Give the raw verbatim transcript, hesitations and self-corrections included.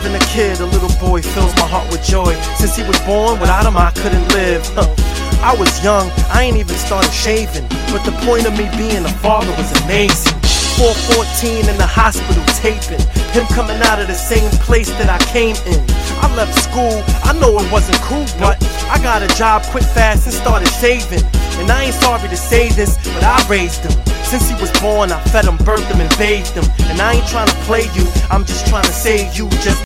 Having a kid, a little boy, fills my heart with joy. Since he was born, without him I couldn't live. Huh. I was young, I ain't even started shaving, but the point of me being a father was amazing. four fourteen in the hospital taping, him coming out of the same place that I came in. I left school, I know it wasn't cool, but I got a job quick fast and started saving. And I ain't sorry to say this, but I raised him. Since he was born, I fed him, birthed him, and bathed him. And I ain't trying to play you, I'm just trying to save you. Just